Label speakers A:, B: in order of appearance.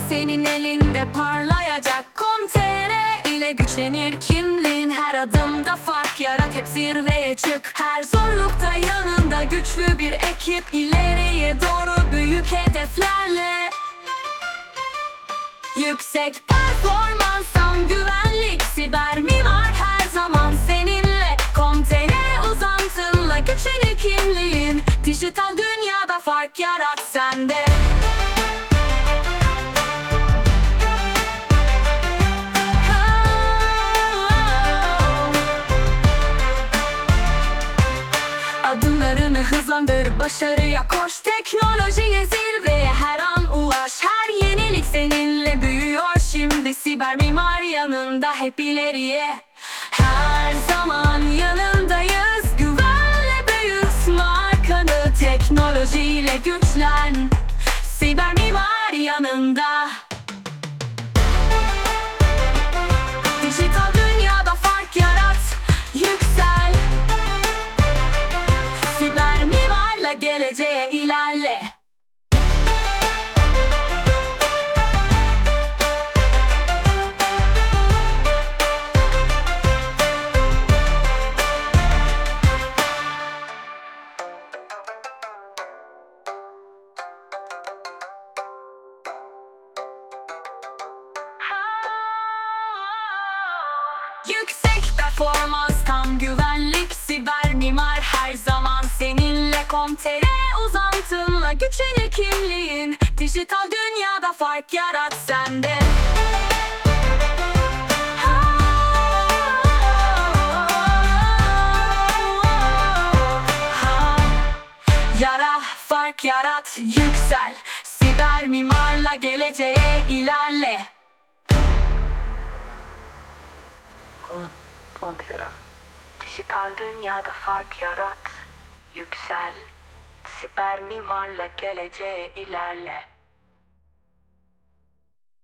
A: senin elinde parlayacak. Com.tr ile güçlenir kimliğin, her adımda fark yarat, hep zirveye çık. Her zorlukta yanında güçlü bir ekip, ileriye doğru büyük hedeflerle. Yüksek performans, tam güvenlik, siber mimar her zaman seninle. Com.tr uzantınla güçlenir kimliğin, dijital dünyada fark yarat sende. Adımlarını hızlandır, başarıya koş, teknolojiye zirveye her an ulaş. Her yenilik seninle büyüyor şimdi, siber mimar yanında hep ileriye. Her zaman yanındayız, güvenle büyüt markanı, teknolojiyle güçlen, siber mimar yanında. Dijital dünyada fark yarat, yüksel, siber mimarla geleceğe ilerle. Yüksek performans, tam güvenlik, siber mimar her zaman seninle. Com.tr uzantınla güçlenir kimliğin, dijital dünyada fark yarat sende. Fark yarat, yüksel, siber mimarla geleceğe ilerle. Com.tr dijital dünyada fark yarat, yüksel, siber mimarla geleceğe ilerle.